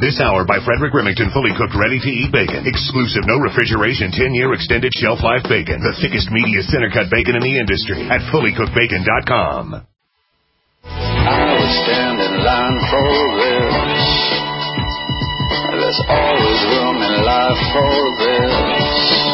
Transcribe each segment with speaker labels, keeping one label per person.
Speaker 1: This hour by Frederick Remington, fully cooked, ready-to-eat bacon. Exclusive, no refrigeration, 10-year extended shelf life bacon. The thickest, meatiest center-cut bacon in the industry at fullycookedbacon.com.
Speaker 2: I would stand in line for this. There's always room in life for this.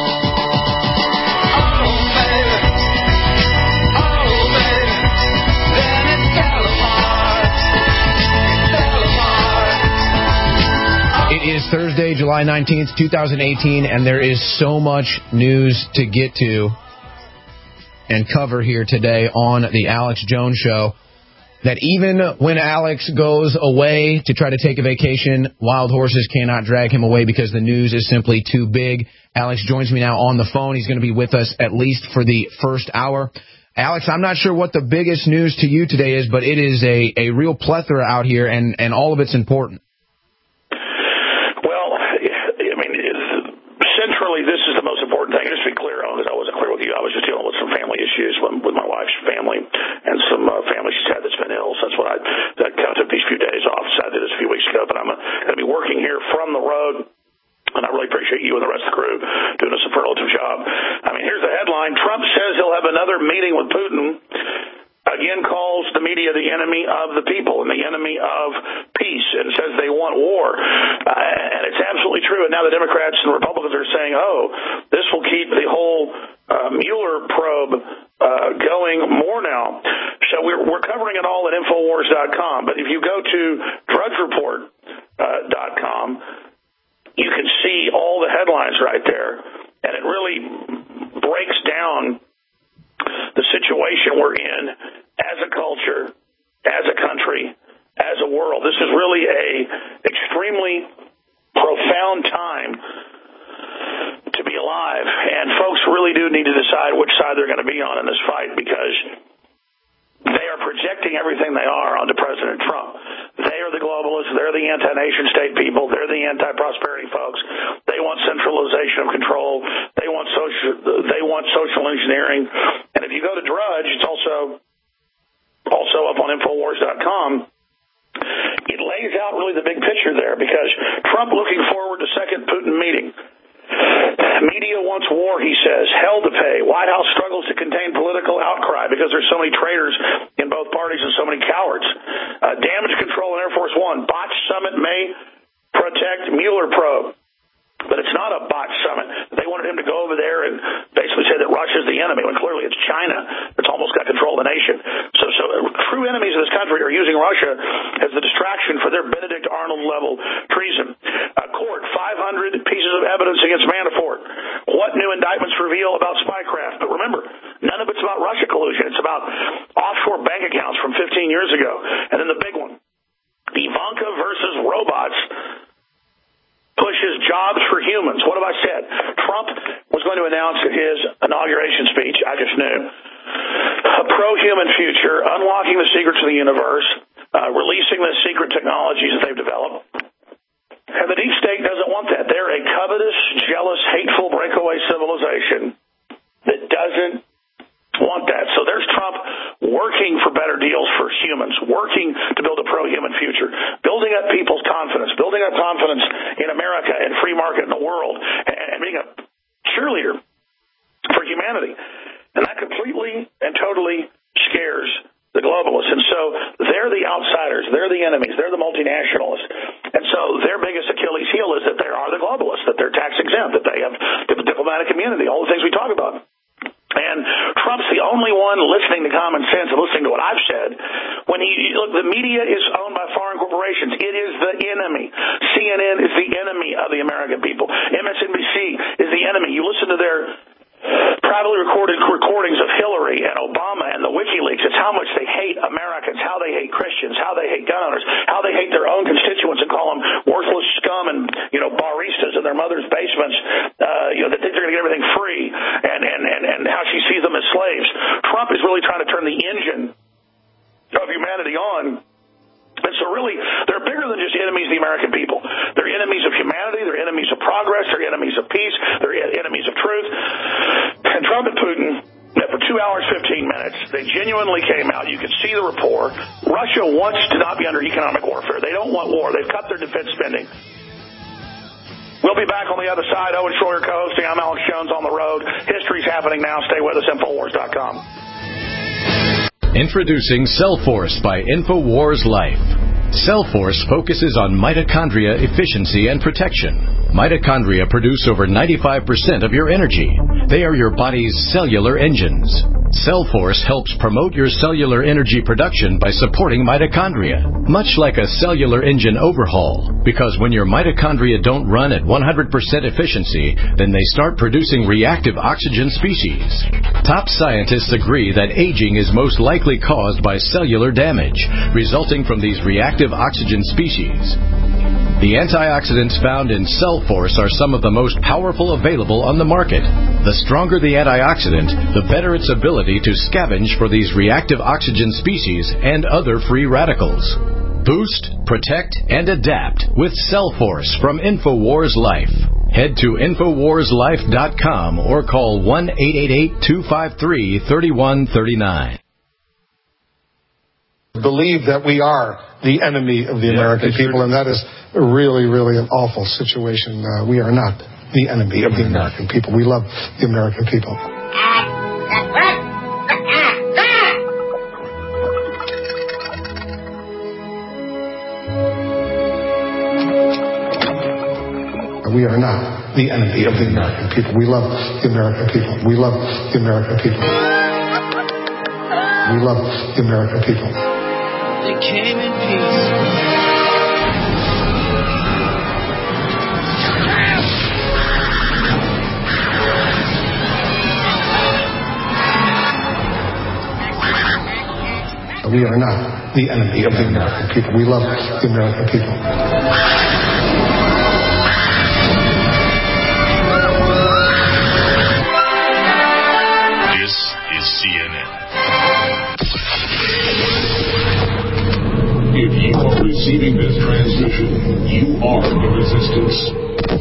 Speaker 3: It is Thursday, July 19th, 2018, and there is so much news to get to and cover here today on the Alex Jones Show that even when Alex goes away to try to take a vacation, wild horses cannot drag him away because the news is simply too big. Alex joins me now on the phone. He's going to be with us at least for the first hour. Alex, I'm not sure what the biggest news to you today is, but it is a real plethora out here, and all of it's important.
Speaker 4: Centrally, this is the most important thing. Just to be clear on, because I wasn't clear with you, I was just dealing with some family issues with my wife's family and some family she's had that's been ill. So that's what I kind of took these few days off. So I did this a few weeks ago, but I'm going to be working here from the road. And I really appreciate you and the rest of the crew doing a superlative job. I mean, here's the headline. Trump says he'll have another meeting with Putin. Again, calls the media the enemy of the people and the enemy of peace, and says they want war. And it's absolutely true. And now the Democrats and Republicans are saying, this will keep the whole Mueller probe going more now. So we're covering it all at Infowars.com. But if you go to DrudgeReport.com, you can see all the headlines right there. And it really breaks down the situation we're in as a culture, as a country, as a world. This is really a extremely profound time to be alive, and folks really do need to decide which side they're going to be on in this fight, because they are projecting everything they are onto President Trump. They are the globalists. They're the anti-nation state people. They're the anti-prosperity folks. They want centralization of control. They want social engineering. And if you go to Drudge, it's also up on Infowars.com. It lays out really the big picture there, because Trump looking forward to second Putin meeting. Media wants war, he says. Hell to pay. White House struggles to contain political outcry because there's so many traitors in both parties and so many cowards. Damage control in Air Force One. Botched summit may protect Mueller probe. But it's not a botched summit. They wanted him to go over there and basically say that Russia's the enemy, when clearly it's China that's almost got control of the nation. So true enemies of this country are using Russia as the distraction for their Benedict Arnold-level treason. Court, 500 pieces of evidence against Manafort. What new indictments reveal about spycraft? But remember, none of it's about Russia collusion. It's about offshore bank accounts from 15 years ago. And then the big one, Ivanka versus robots pushes jobs for humans. What have I said? Trump was going to announce in his inauguration speech, I just knew, a pro-human future, unlocking the secrets of the universe, releasing the secret technologies that they've developed. And the deep state doesn't want that. They're a covetous, jealous, hateful breakaway civilization that doesn't want that. So there's Trump working for better deals for humans, working to build a pro-human future, building up people's confidence, building up confidence in America and free market in the world, and being a cheerleader for humanity. And that completely and totally scares the globalists. And so they're the outsiders, they're the enemies, they're the multinationalists. And so their biggest Achilles heel is that they are the globalists, that they're tax exempt, that they have diplomatic immunity, all the things we talk about. And Trump's the only one listening to common sense and listening to what I've said. When look, the media is owned by foreign corporations. It is the enemy. CNN is the enemy of the American people. MSNBC is the enemy. You listen to their privately recorded recordings of Hillary and Obama and the WikiLeaks. It's how much they hate Americans, how they hate Christians, how they hate gun owners, how they hate their own constituents and call them worthless scum and, baristas in their mother's basements, that think they're going to get everything free, and how she sees them as slaves. Trump is really trying to turn the engine of humanity on. And so really, they're bigger than just enemies of the American people. They're enemies of humanity. They're enemies of progress. They're enemies of peace. They're enemies of truth. And Trump and Putin met for 2 hours, 15 minutes. They genuinely came out. You could see the rapport. Russia wants to not be under economic warfare. They don't want war. They've cut their defense spending. We'll be back on the other side. Owen Schroyer co-hosting. I'm Alex Jones on the road. History's happening now. Stay with us, Infowars.com.
Speaker 5: Introducing Cellforce by Infowars Life. Cellforce focuses on mitochondria efficiency and protection. Mitochondria produce over 95% of your energy. They are your body's cellular engines. Cellforce helps promote your cellular energy production by supporting mitochondria, much like a cellular engine overhaul, because when your mitochondria don't run at 100% efficiency, then they start producing reactive oxygen species. Top scientists agree that aging is most likely caused by cellular damage, resulting from these reactive oxygen species. The antioxidants found in Cellforce are some of the most powerful available on the market. The stronger the antioxidant, the better its ability to scavenge for these reactive oxygen species and other free radicals. Boost, protect, and adapt with Cellforce from Infowars Life. Head to InfoWarsLife.com or call 1-888-253-3139.
Speaker 6: Believe that we are the enemy of the American people, and that is really, really an awful situation. We are not the enemy of the American people. We love the American people. We are not the enemy of the American people. We love the American people. We love the American people. We love the American people.
Speaker 7: They came in peace.
Speaker 6: We are not the enemy of the American people. We love the American people.
Speaker 1: This is CNN.
Speaker 8: If you are receiving this transmission, you are the resistance.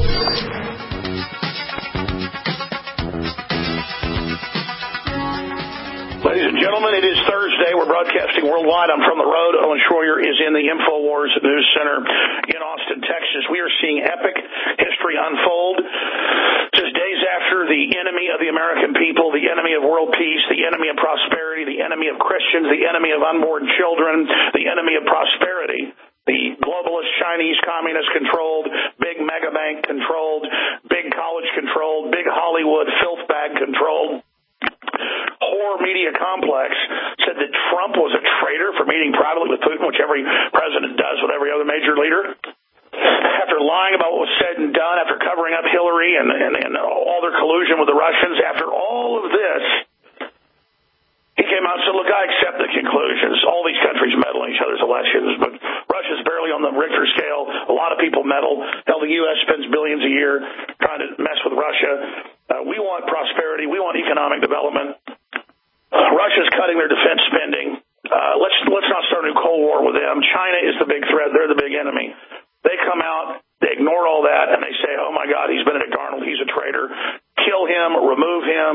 Speaker 4: Ladies and gentlemen, it is Thursday. We're broadcasting worldwide. I'm from the road. Owen Schroyer is in the InfoWars News Center in Austin, Texas. We are seeing epic history unfold. Just days after the enemy of the American people, the enemy of world peace, the enemy of prosperity, the enemy of Christians, the enemy of unborn children, the enemy of prosperity, the globalist, Chinese, communist-controlled, big mega bank-controlled, big college-controlled, big Hollywood filth bag-controlled horror media complex said that Trump was a traitor for meeting privately with Putin, which every president does with every other major leader. After lying about what was said and done, after covering up Hillary and all their collusion with the Russians, after all of this, he came out and said, look, I accept the conclusions. All these countries meddle in each other's elections, but Russia's barely on the Richter scale. A lot of people meddle. Hell, the U.S. spends billions a year trying to mess with Russia. We want prosperity. We want economic development. Russia's cutting their defense spending. Let's not start a new Cold War with them. China is the big threat. They're the big enemy. They come out, they ignore all that, and they say, oh, my God, he's Benedict Arnold. He's a traitor. Kill him, remove him.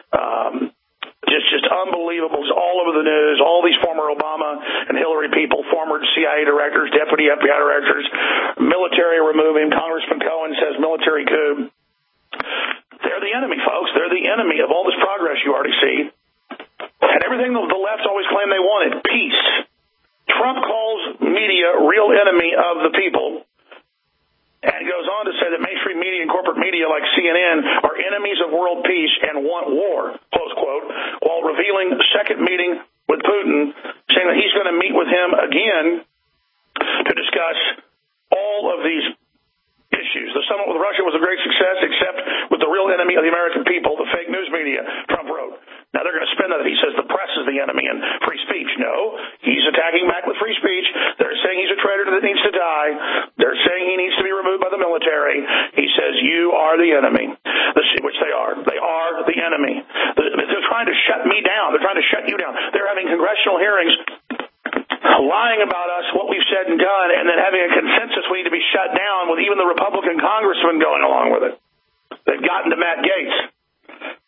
Speaker 4: Just unbelievable. It's all over the news. All these former Obama and Hillary people, former CIA directors, deputy FBI directors, military remove him. Congressman Cohen says military coup. They're the enemy, folks. They're the enemy of all this progress you already see. And everything the left's always claimed they wanted, peace. Trump calls media real enemy of the people. And goes on to say that mainstream media and corporate media like CNN are enemies of world peace and want war, close quote, while revealing a second meeting with Putin, saying that he's going to meet with him again to discuss all of these issues. The summit with Russia was a great success, except with the real enemy of the American people, the fake news media, Trump wrote. Now, they're going to spin that. He says the press is the enemy and free speech. No, he's attacking back with free speech. They're saying he's a traitor that needs to die. They're saying he needs to be removed by the military. He says you are the enemy, which they are. They are the enemy. They're trying to shut me down. They're trying to shut you down. They're having congressional hearings lying about us, what we've said and done, and then having a consensus we need to be shut down with even the Republican congressman going along with it. They've gotten to Matt Gaetz.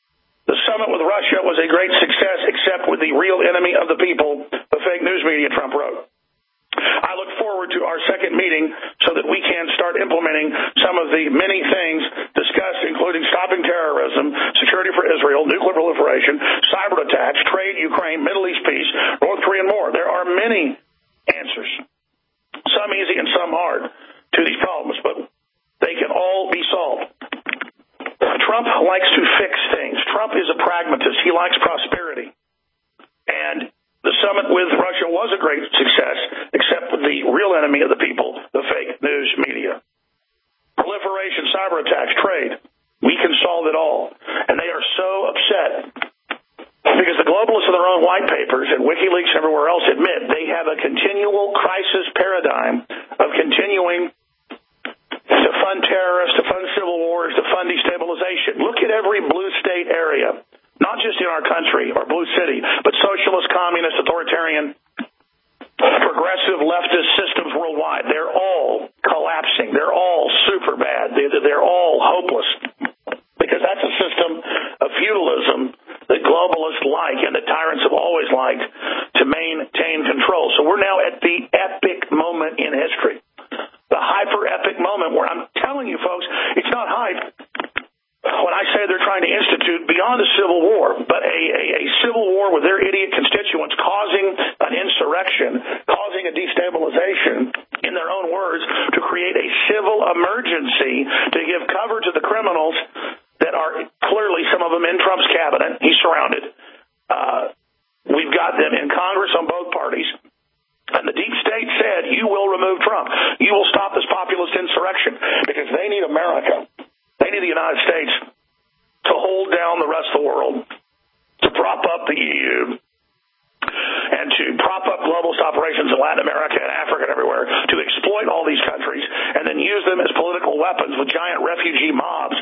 Speaker 4: The summit with Russia was a great success, except with the real enemy of the people, the fake news media, Trump wrote. I look forward to our second meeting so that we can start implementing some of the many things discussed, including stopping terrorism, security for Israel, nuclear proliferation, cyber attacks, trade, Ukraine, Middle East peace, North Korea, and more. There are many answers, some easy and some hard, to these problems, but they can all be solved. Trump likes to fix things. Trump is a pragmatist. He likes prosperity. And the summit with Russia was a great success, except with the real enemy of the people, the fake news media. Proliferation, cyber attacks, trade. We can solve it all. And they are so upset because the globalists in their own white papers and WikiLeaks and everywhere else admit they have a continual crisis paradigm of continuing to fund terrorists, to fund civil wars, to fund destabilization. Look at every blue state area. Not just in our country or blue city, but socialist, communist, authoritarian, progressive leftist systems worldwide. They're all collapsing. They're all super bad. They're all hopeless because that's a system of feudalism that globalists like and that tyrants have always liked to maintain control. So we're now at the epic moment in history, the hyper-epic moment where I'm telling you, folks, it's not hype. When I say they're trying to institute beyond a civil war, but a civil war with their idiot constituents causing an insurrection, causing a destabilization, in their own words, to create a civil emergency to give cover to the criminals that are clearly some of them in Trump's cabinet. He's surrounded. We've got them in Congress on both parties. And the deep state said, you will remove Trump. You will stop this populist insurrection because they need America. They need the United States to hold down the rest of the world, to prop up the EU, and to prop up globalist operations in Latin America and Africa and everywhere, to exploit all these countries and then use them as political weapons with giant refugee mobs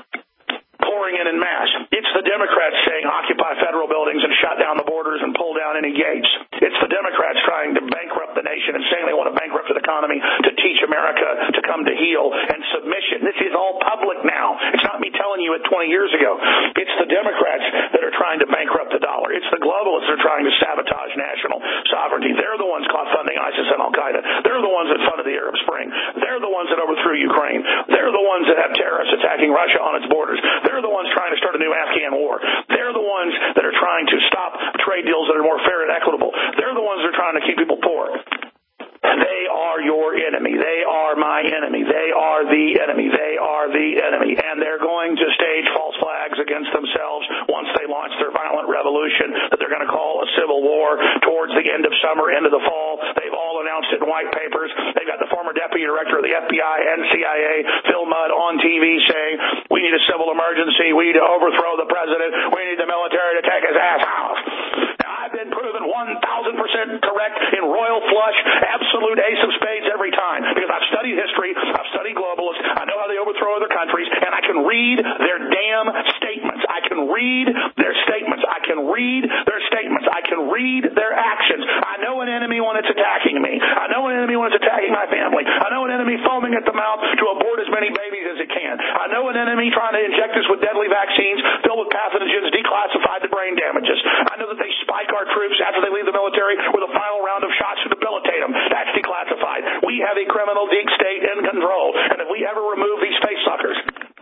Speaker 4: pouring in mass. It's the Democrats saying occupy federal buildings and shut down the borders and pull down any gates. It's the Democrats trying to bankrupt the nation and saying they want to bankrupt the economy to teach America to come to heel and submission. This is all public now. It's not me telling you it 20 years ago. It's the Democrats that are trying to bankrupt the dollar. It's the globalists that are trying to sabotage national sovereignty. They're the ones caught funding ISIS and Al-Qaeda. They're the ones that funded the Arab Spring. They're the ones that overthrew Ukraine. They're the ones that have terrorists attacking Russia on its borders. They're the ones trying to start a new Afghan war. They're the ones that are trying to stop trade deals that are more fair and equitable. They're the ones that are trying to keep people poor. They are your enemy. They are my enemy. They are the enemy. They are the enemy. And they're going to stage false flags against themselves once they launch their violent revolution that they're going to call a civil war towards the end of summer, end of the fall. They've all announced it in white papers. They've got the former deputy director of the FBI and CIA, Phil Mudd, on TV saying, we need a civil emergency. We need to overthrow the president. We need the military to take his ass out. Now, I've been proven 1,000% correct in royal flush, absolute ace of spades every time, because I've studied history, I've studied globalists, I know how they overthrow other countries, and I can read their damn statements. I can read their statements. I can read their statements. I can read their actions. I know an enemy when it's attacking me. I know an enemy when it's attacking my family. I know an enemy foaming at the mouth to abort as many babies as it can. I know an enemy trying to inject us with deadly vaccines filled with pathogens declassified to brain damages. I know that they spike our troops after they leave the military with a final round of shots to debilitate them. That's declassified. We have a criminal deep state in control. And if we ever remove these face suckers,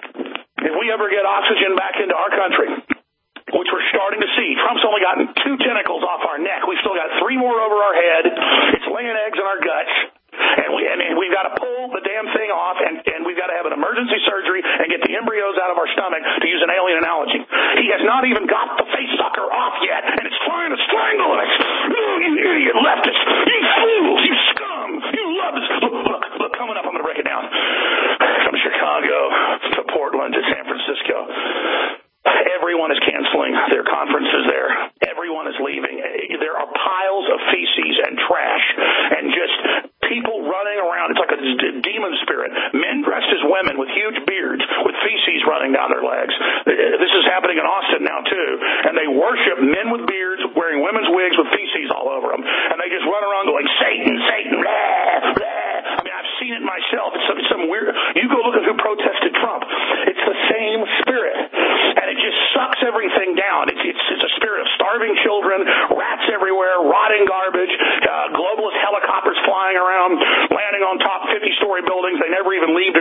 Speaker 4: if we ever get oxygen back into our country, which we're starting to see, Trump's only gotten 2 tentacles off our neck. We've still got 3 more over our head. It's laying eggs in our guts. And we've got to pull the damn thing off, and we've got to have an emergency surgery and get the embryos out of our stomach, to use an alien analogy. He has not even got the face sucker off yet, and it's trying to strangle us. Oh, you idiot leftists. You fools. You scum. You leftists. Look, coming up, I'm going to break it down. From Chicago to Portland to San Francisco. Everyone is canceling their conferences there. Everyone is leaving. There are piles of feces and trash and just people running around. It's like a demon spirit. Men dressed as women with huge beards with feces running down their legs. This is happening in Austin now, too. And they worship men with beards wearing women's wigs with feces all over them. And they just run around going, Satan, Satan, blah, blah. I mean, I've seen it myself. It's some weird. You go look at who protested Trump. It's the same spirit. And it just sucks everything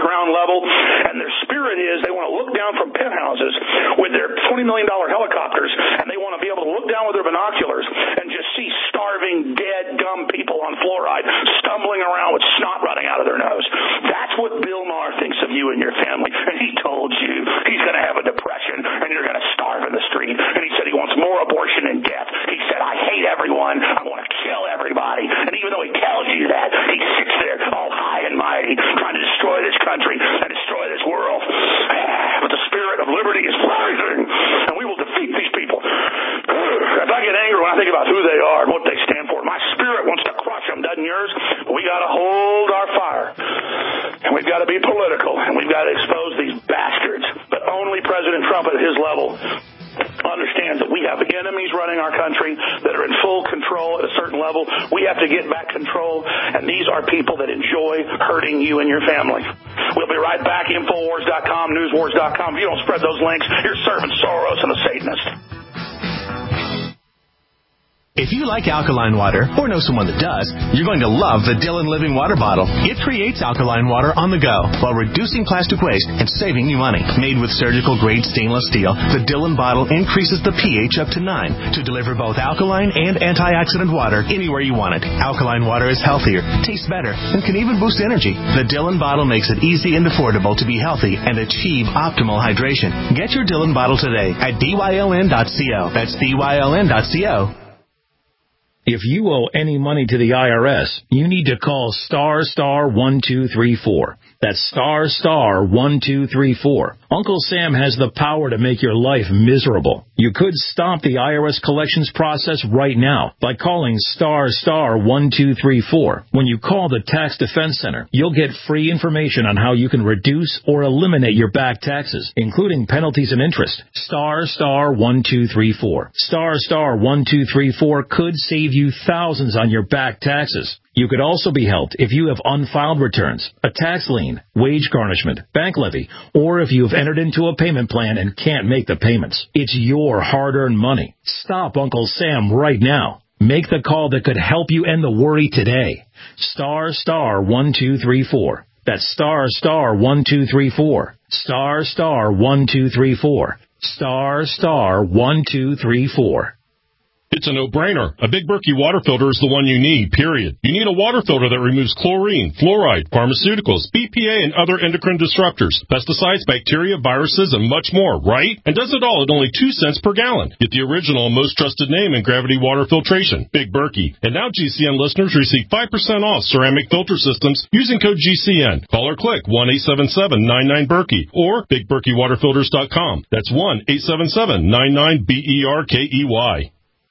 Speaker 4: ground level, and their spirit is they want to look down from penthouses with their $20 million helicopters, and they want to be able to look down with their binoculars and just see starving, dead, dumb people on fluoride stumbling around with snot running out of their nose. That's what Bill Maher thinks of you and your family, and he told you he's going to have a depression and you're going to starve in the street, and he said he wants more abortion and death. He said, I hate everyone, I want to kill everybody, and even though he tells you that, he sits there all high and mighty trying to destroy this country and destroy this world. But the spirit of liberty is rising, and we will defeat these people. If I get angry when I think about who they are and what they stand for, my spirit wants to crush them, doesn't yours? We got to hold our fire, and we've got to be political, and we've got to expose these bastards. But only President Trump at his level understands that we have enemies running our country that are in full control at a certain level. We have to get back control, and these are people that enjoy hurting you and your family. We'll be right back. Infowars.com, newswars.com. If you don't spread those links, you're serving Soros and the Satanists.
Speaker 9: If you like alkaline water, or know someone that does, you're going to love the Dillon Living Water Bottle. It creates alkaline water on the go while reducing plastic waste and saving you money. Made with surgical-grade stainless steel, the Dillon bottle increases the pH up to 9 to deliver both alkaline and antioxidant water anywhere you want it. Alkaline water is healthier, tastes better, and can even boost energy. The Dillon bottle makes it easy and affordable to be healthy and achieve optimal hydration. Get your Dillon bottle today at dyln.co. That's dyln.co.
Speaker 10: If you owe any money to the IRS, you need to call *1234. That's *1234. Uncle Sam has the power to make your life miserable. You could stop the IRS collections process right now by calling *1234. When you call the Tax Defense Center, you'll get free information on how you can reduce or eliminate your back taxes, including penalties and interest. *1234. *1234 could save you thousands on your back taxes. You could also be helped if you have unfiled returns, a tax lien, wage garnishment, bank levy, or if you have entered into a payment plan and can't make the payments. It's your hard-earned money. Stop Uncle Sam right now. Make the call that could help you end the worry today. *1234. That's *1234. *1234. *1234.
Speaker 11: It's a no-brainer. A Big Berkey water filter is the one you need, period. You need a water filter that removes chlorine, fluoride, pharmaceuticals, BPA, and other endocrine disruptors, pesticides, bacteria, viruses, and much more, right? And does it all at only 2 cents per gallon. Get the original and most trusted name in gravity water filtration, Big Berkey. And now GCN listeners receive 5% off ceramic filter systems using code GCN. Call or click 1-877-99-BERKEY or BigBerkeyWaterFilters.com. That's 1-877-99-BERKEY.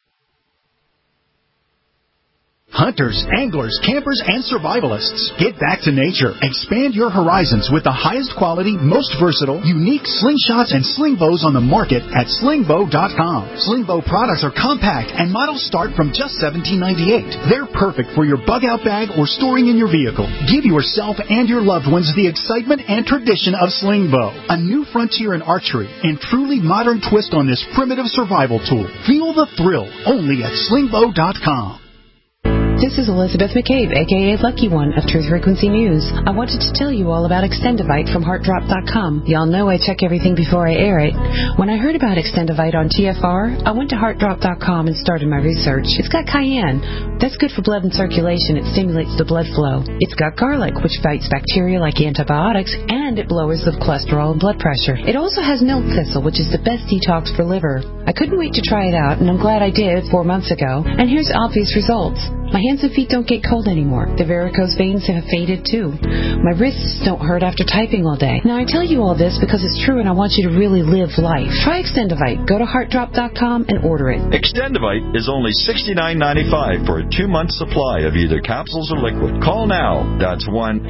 Speaker 12: Hunters, anglers, campers, and survivalists. Get back to nature. Expand your horizons with the highest quality, most versatile, unique slingshots and sling bows on the market at slingbow.com. Slingbow products are compact and models start from just $17.98. They're perfect for your bug-out bag or storing in your vehicle. Give yourself and your loved ones the excitement and tradition of Slingbow, a new frontier in archery and truly modern twist on this primitive survival tool. Feel the thrill only at slingbow.com.
Speaker 13: This is Elizabeth McCabe, a.k.a. Lucky One of Truth Frequency News. I wanted to tell you all about Extendivite from HeartDrop.com. Y'all know I check everything before I air it. When I heard about Extendivite on TFR, I went to HeartDrop.com and started my research. It's got cayenne. That's good for blood and circulation. It stimulates the blood flow. It's got garlic, which fights bacteria like antibiotics, and it lowers the cholesterol and blood pressure. It also has milk thistle, which is the best detox for liver. I couldn't wait to try it out, and I'm glad I did 4 months ago. And here's obvious results. My hands and feet don't get cold anymore. The varicose veins have faded too. My wrists don't hurt after typing all day. Now I tell you all this because it's true and I want you to really live life. Try Extendivite. Go to HeartDrop.com and order it.
Speaker 14: Extendivite is only $69.95 for a 2-month supply of either capsules or liquid. Call now. That's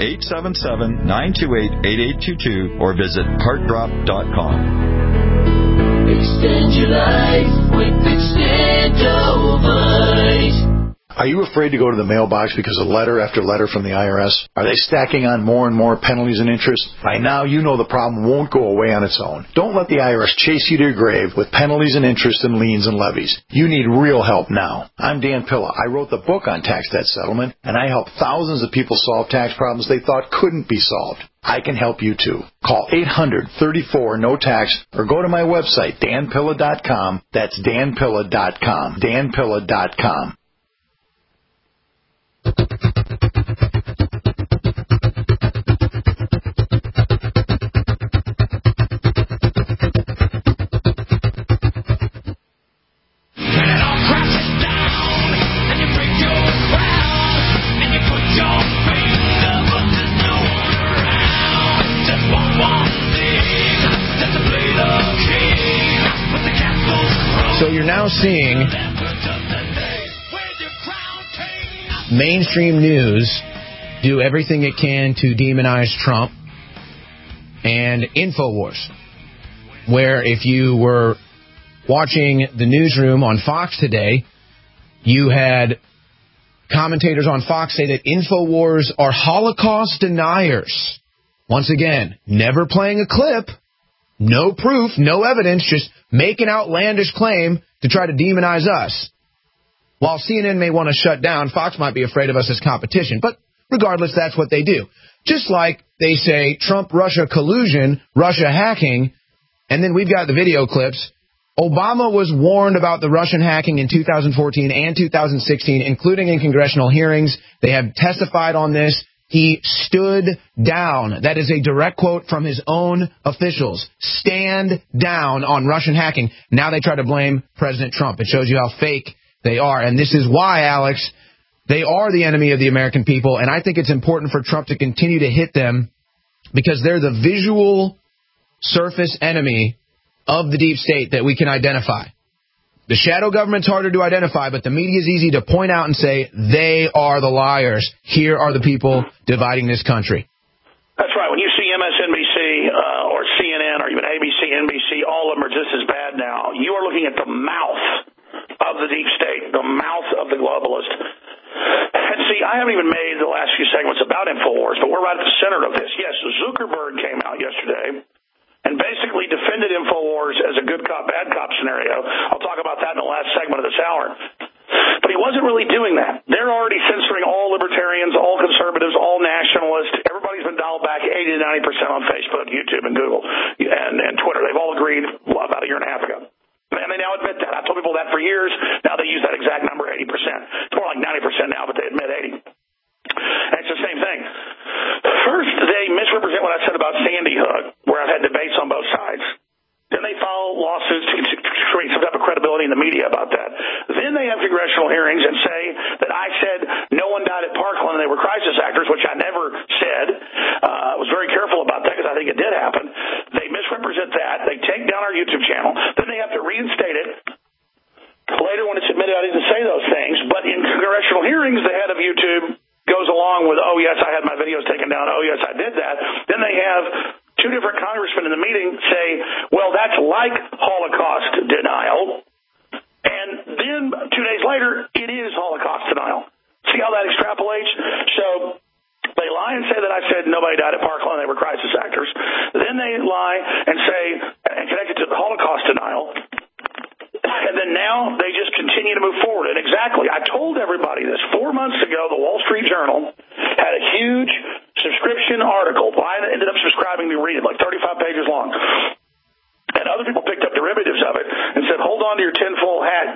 Speaker 14: 1-877-928-8822 or visit HeartDrop.com.
Speaker 7: Extend your life with Extendovite.
Speaker 15: Are you afraid to go to the mailbox because of letter after letter from the IRS? Are they stacking on more and more penalties and interest? By now, you know the problem won't go away on its own. Don't let the IRS chase you to your grave with penalties and interest and liens and levies. You need real help now. I'm Dan Pilla. I wrote the book on tax debt settlement, and I help thousands of people solve tax problems they thought couldn't be solved. I can help you too. Call 800-34-NO-TAX or go to my website, danpilla.com. That's danpilla.com. danpilla.com.
Speaker 3: So you're now seeing mainstream news do everything it can to demonize Trump, and InfoWars, where if you were watching the newsroom on Fox today, you had commentators on Fox say that InfoWars are Holocaust deniers. Once again, never playing a clip, no proof, no evidence, just make an outlandish claim to try to demonize us. While CNN may want to shut down, Fox might be afraid of us as competition. But regardless, that's what they do. Just like they say Trump-Russia collusion, Russia hacking, and then we've got the video clips. Obama was warned about the Russian hacking in 2014 and 2016, including in congressional hearings. They have testified on this. He stood down. That is a direct quote from his own officials. Stand down on Russian hacking. Now they try to blame President Trump. It shows you how fake they are. And this is why, Alex, they are the enemy of the American people. And I think it's important for Trump to continue to hit them because they're the visual surface enemy of the deep state that we can identify. The shadow government's harder to identify, but the media is easy to point out and say, they are the liars. Here are the people dividing this country.
Speaker 4: That's right. When you see MSNBC or CNN or even ABC, NBC, all of them are just as bad now. You are looking at the mouth of the deep state, the mouth of the globalist. And see, I haven't even made the last few segments about InfoWars, but we're right at the center of this. Yes, Zuckerberg came out yesterday and basically defended InfoWars as a good cop, bad cop scenario. I'll talk about that in the last segment of this hour. But he wasn't really doing that. They're already censoring all libertarians, all conservatives, all nationalists. Everybody's been dialed back 80 to 90% on Facebook, YouTube, and Google, and Twitter. They've all agreed about a year and a half ago. And they now admit that. I've told people that for years. Now they use that exact number, 80%. It's more like 90% now, but they admit 80%. And it's the same thing. First, they misrepresent what I said about Sandy Hook, where I've had debates on both sides. Then they file lawsuits to create some type of credibility in the media about that. Then they have congressional hearings and say that I said no one died at Parkland and they were crisis actors, which I never said. I was very careful about that because I think it did happen. They misrepresent that. They take down our YouTube channel. Then they have to reinstate it. Later, when it's admitted I didn't say those things, but in congressional hearings, the head of YouTube goes along with, oh, yes, I had my videos taken down. Oh, yes, I did that. Then they have two different congressmen in the meeting say, well, that's like Holocaust denial. And then 2 days later, it is Holocaust denial. See how that extrapolates? So they lie and say that I said nobody died at Parkland, they were crisis actors. Then they lie and say, and connect it to the Holocaust denial. And then now they just continue to move forward. And exactly, I told everybody this 4 months ago. The Wall Street Journal had a huge subscription article. I ended up subscribing to read it, like 35 pages long. And other people picked up derivatives of it and said, hold on to your tinfoil hat,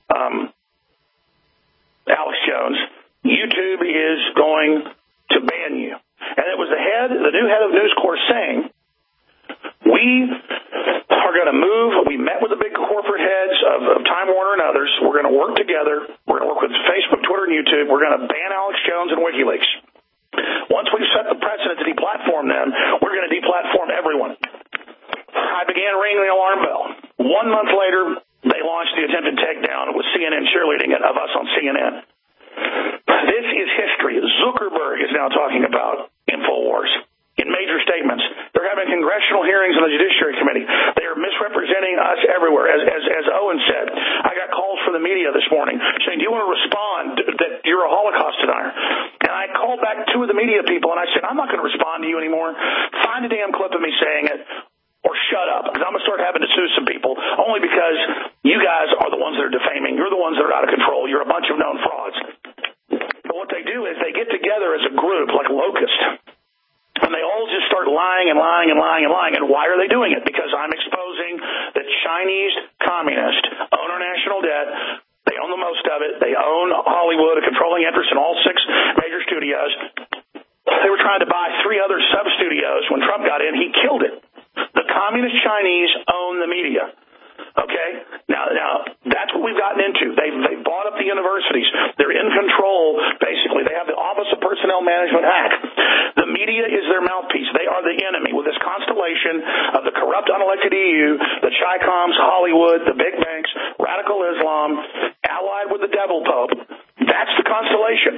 Speaker 4: Alex Jones. YouTube is going to ban you. And it was the new head of News Corps saying, we are going to move. We met with the big corporate heads of Time Warner and others. We're going to work together. We're going to work with Facebook, Twitter, and YouTube. We're going to ban Alex Jones and WikiLeaks. Once we've set the precedent to deplatform them, we're going to deplatform everyone. I began ringing the alarm bell. 1 month later, they launched the attempted takedown with CNN cheerleading it of us on CNN. This is history. Zuckerberg is now talking about InfoWars in major statements. They're having congressional hearings on the Judiciary Committee. They are misrepresenting us everywhere. As Owen said, I got calls from the media this morning saying, do you want to respond that you're a Holocaust denier? And I called back two of the media people, and I said, I'm not going to respond to you anymore. Find a damn clip of me saying it, or shut up, because I'm going to start having to sue some people, only because you guys are the ones that are defaming. You're the ones that are out of control. You're a bunch of known frauds. But what they do is they get together as a group, like Locust, and they all just start lying and lying and lying and lying. And why are they doing it? Because I'm exposing that Chinese communists own our national debt. They own the most of it. They own Hollywood, a controlling interest in all 6 major studios. They were trying to buy 3 other sub-studios. When Trump got in, he killed it. The communist Chinese own the media. Okay? Now that's what we've gotten into. They've bought up the universities. They're in control, basically. They have the Office of Personnel Management hack. The media is their mouthpiece. They are the enemy with this constellation of the corrupt unelected EU, the Chi-Coms, Hollywood, the big banks, radical Islam, allied with the devil pope. That's the constellation.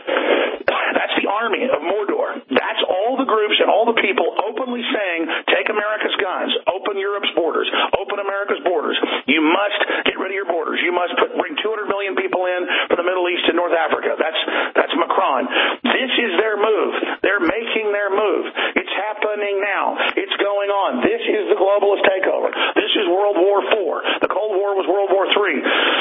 Speaker 4: That's the army of Mordor. That's all the groups and all the people openly saying, take America's guns, open Europe's borders, open America's borders. You must get rid of your borders. You must bring 200 million people in from the Middle East and North Africa. That's Macron. This is their move. They're making their move. It's happening now. It's going on. This is the globalist takeover. This is World War IV. The Cold War was World War III.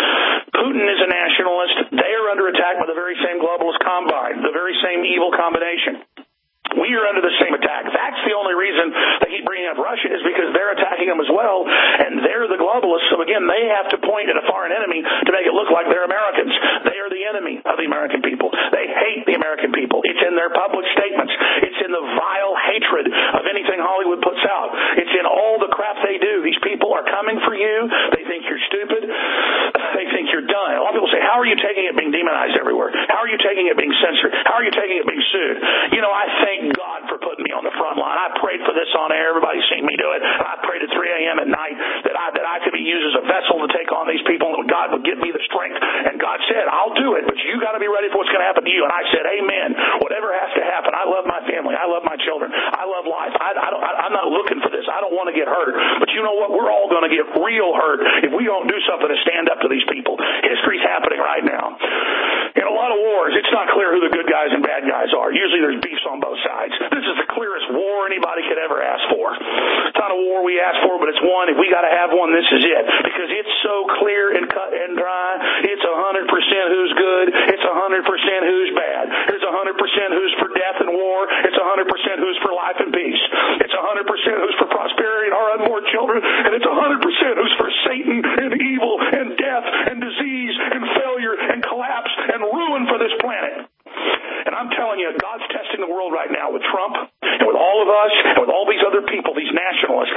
Speaker 4: Putin is a nationalist. They are under attack by the very same globalist combine, the very same evil combination. We are under the same attack. That's the only reason they keep bringing up Russia, is because they're attacking them as well, and they're the globalists. So again, they have to point at a foreign enemy to make it look like they're Americans. They are the enemy of the American people. They hate the American people. It's in their public statements. It's in the vile hatred of anything Hollywood puts out. It's in all the crap they do. These people are coming for you. They think you're stupid. They think you're done. A lot of people say, how are you taking it being demonized everywhere? How are you taking it being censored? How are you taking it being sued? You know, I thank God for putting me on the front line. I prayed for this on air. Everybody's seen me do it. I prayed at 3 a.m. at night that I could be used as a vessel to take on these people, and God would give me the strength. And God said, I'll do it, but you got to be ready for what's going to happen to you. And I said, amen. Whatever has to happen. I love my family. I love my children. I love life. I'm not looking for this. I don't want to get hurt. But you know what? We're all going to get real hurt if we don't do something to stand up to these people. History's happening right now. In a lot of wars, it's not clear who the good guys and bad guys are. Usually there's beefs on both sides. This is the clearest war anybody could ever ask for. It's not a war we asked for, but it's one. If we got to have one, this is it. Because it's so clear and cut and dry. It's 100% who's good. It's 100% who's bad. It's 100% who's for death and war. It's 100% who's for life and peace. It's 100% who's for prosperity and our unborn children. And it's 100% who's for Satan and evil and death and disease and failure and collapse and ruin for this planet. And I'm telling you, God's testing the world right now with Trump and with all of us and with all these other people, these nationalists,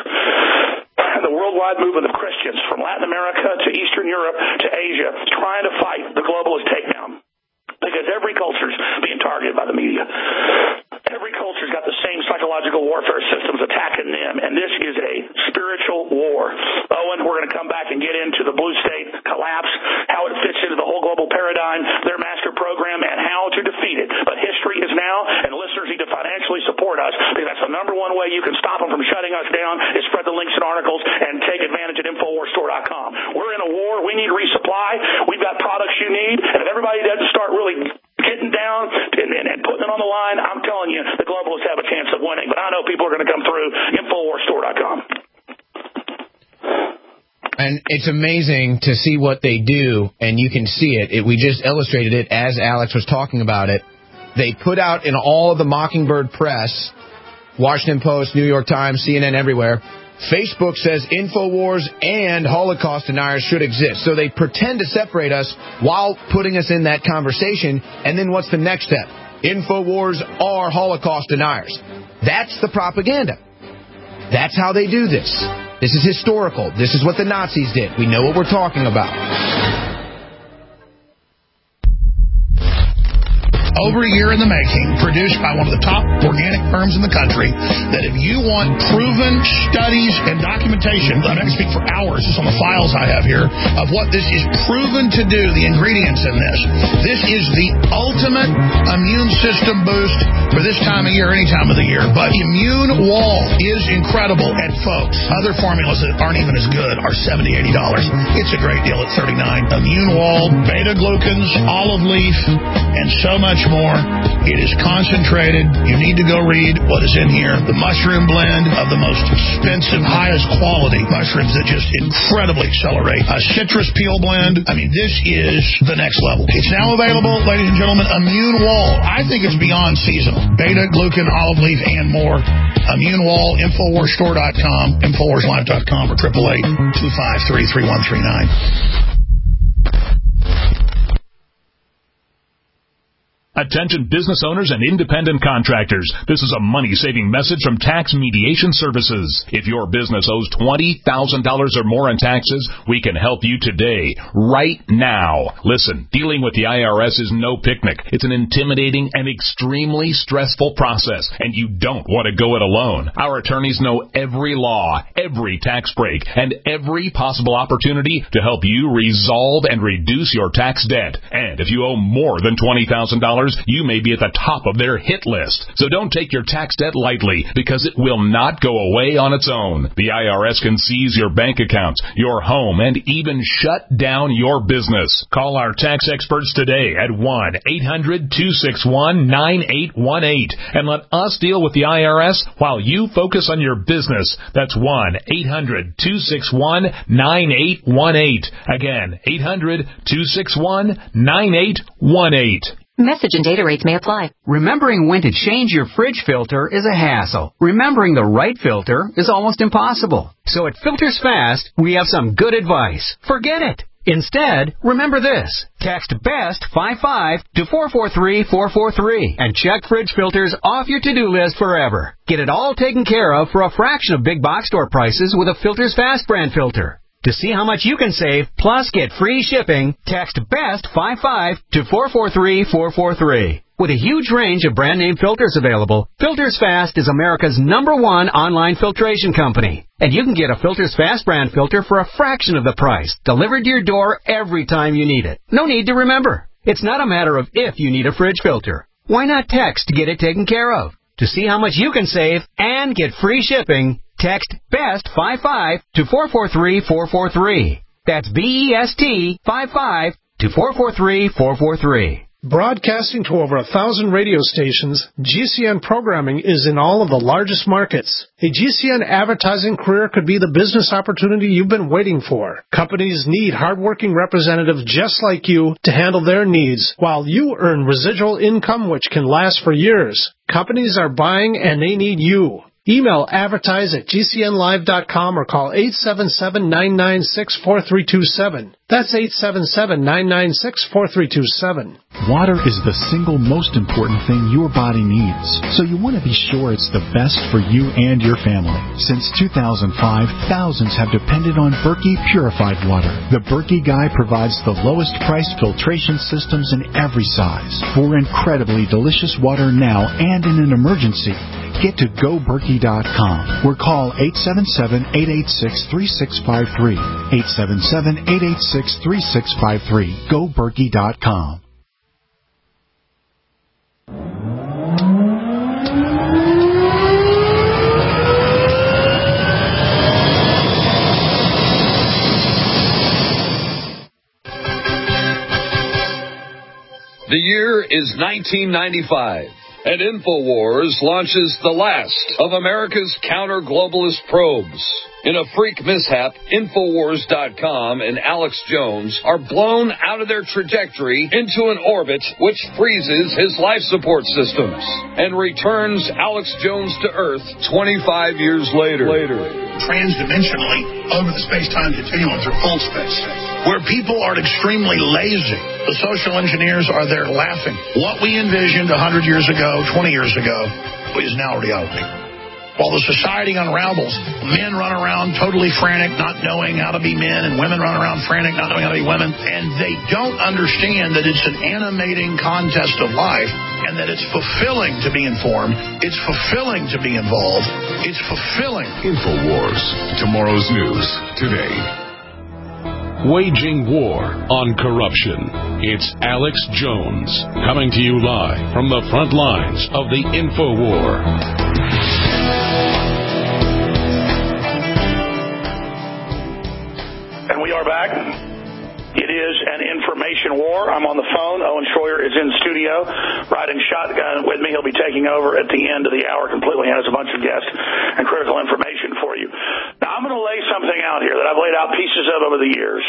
Speaker 4: and the worldwide movement of Christians from Latin America to Eastern Europe to Asia trying to fight the globalist takedown. Because every culture's being targeted by the media. Every culture's got the same psychological warfare systems attacking them, and this is a spiritual war. Owen, we're going to come back and get into the blue state collapse, how it fits into the whole global paradigm, their master program, and how to defeat it. But history is now, and listeners need to financially support us, because that's the number one way you can stop them from shutting us down, is spread the links and articles and take advantage at InfoWarsStore.com. We're in a war. We need resupply. We've got products you need, and if everybody doesn't start really getting down and putting it on the line, I'm telling you, the globalists have a chance of winning. But I know people are going to come through InfoWarsStore.com.
Speaker 3: And it's amazing to see what they do, and you can see it. We just illustrated it as Alex was talking about it. They put out in all of the Mockingbird press, Washington Post, New York Times, CNN, everywhere, Facebook says InfoWars and Holocaust deniers should exist. So they pretend to separate us while putting us in that conversation. And then what's the next step? InfoWars are Holocaust deniers. That's the propaganda. That's how they do this. This is historical. This is what the Nazis did. We know what we're talking about.
Speaker 16: over a year in the making, produced by one of the top organic firms in the country, that if you want proven studies and documentation, I'm not going to speak for hours, just on the files I have here, of what this is proven to do, the ingredients in this. This is the ultimate immune system boost for this time of year, any time of the year. But Immune Wall is incredible. And folks, other formulas that aren't even as good are $70, $80. It's a great deal at $39. Immune Wall, beta-glucans, olive leaf, and so much more. It is concentrated. You need to go read what is in here. The mushroom blend of the most expensive, highest quality mushrooms that just incredibly accelerate. A citrus peel blend. I mean, this is the next level. It's now available, ladies and gentlemen, Immune Wall. I think it's beyond seasonal. Beta-glucan, olive leaf, and more. Immune Wall, InfoWarsStore.com, InfoWarsLive.com, or 888-253-3139.
Speaker 17: Attention business owners and independent contractors. This is a money-saving message from Tax Mediation Services. If your business owes $20,000 or more in taxes, we can help you today, right now. Listen, dealing with the IRS is no picnic. It's an intimidating and extremely stressful process, and you don't want to go it alone. Our attorneys know every law, every tax break, and every possible opportunity to help you resolve and reduce your tax debt. And if you owe more than $20,000, you may be at the top of their hit list. So don't take your tax debt lightly, because it will not go away on its own. The IRS can seize your bank accounts, your home, and even shut down your business. Call our tax experts today at 1-800-261-9818 and let us deal with the IRS while you focus on your business. That's 1-800-261-9818. Again, 800-261-9818.
Speaker 18: Message and data rates may apply.
Speaker 19: Remembering when to change your fridge filter is a hassle. Remembering the right filter is almost impossible. So at Filters Fast, we have some good advice. Forget it. Instead, remember this. Text BEST55 to 443-443 and check fridge filters off your to-do list forever. Get it all taken care of for a fraction of big box store prices with a Filters Fast brand filter. To see how much you can save, plus get free shipping, text BEST55 to 443-443. With a huge range of brand-name filters available, Filters Fast is America's #1 online filtration company. And you can get a Filters Fast brand filter for a fraction of the price, delivered to your door every time you need it. No need to remember. It's not a matter of if you need a fridge filter. Why not text to get it taken care of? To see how much you can save and get free shipping, text BEST55 to 443-443. That's BEST55 to 443-443.
Speaker 6: Broadcasting to over 1,000 radio stations, GCN programming is in all of the largest markets. A GCN advertising career could be the business opportunity you've been waiting for. Companies need hardworking representatives just like you to handle their needs, while you earn residual income which can last for years. Companies are buying and they need you. Email advertise@gcnlive.com or call 877-996-4327. That's 877-996-4327.
Speaker 12: Water is the single most important thing your body needs, so you want to be sure it's the best for you and your family. Since 2005, thousands have depended on Berkey purified water. The Berkey Guy provides the lowest priced filtration systems in every size for incredibly delicious water now and in an emergency. Get to GoBerkey.com or call 877-886-3653. 877-886-3653. GoBerkey.com.
Speaker 20: The year is 1995. And InfoWars launches the last of America's counter-globalist probes. In a freak mishap, Infowars.com and Alex Jones are blown out of their trajectory into an orbit which freezes his life support systems and returns Alex Jones to Earth 25 years later.
Speaker 16: Transdimensionally over the space-time continuum through full space, where people are extremely lazy. The social engineers are there laughing. What we envisioned 100 years ago, 20 years ago, is now reality. while the society unravels, men run around totally frantic, not knowing how to be men, and women run around frantic, not knowing how to be women, and they don't understand that it's an animating contest of life, and that it's fulfilling to be informed, it's fulfilling to be involved, it's fulfilling.
Speaker 8: InfoWars, tomorrow's news today. Waging war on corruption. It's Alex Jones coming to you live from the front lines of the InfoWar.
Speaker 4: And we are back. It is an information war. I'm on the phone. Owen Schroyer is in studio, riding shotgun with me. He'll be taking over at the end of the hour completely, has a bunch of guests and critical information for you. Now, I'm going to lay something out here that I've laid out pieces of over the years,